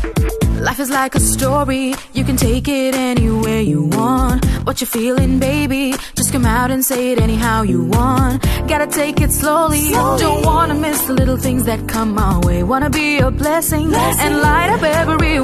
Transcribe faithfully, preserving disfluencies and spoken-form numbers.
Life is like a story, you can take it anywhere you want. What you feeling, baby? Just come out and say it anyhow you want. Gotta take it slowly, slowly. Don't wanna miss the little things that come our way. Wanna be a blessing, blessing. And light up every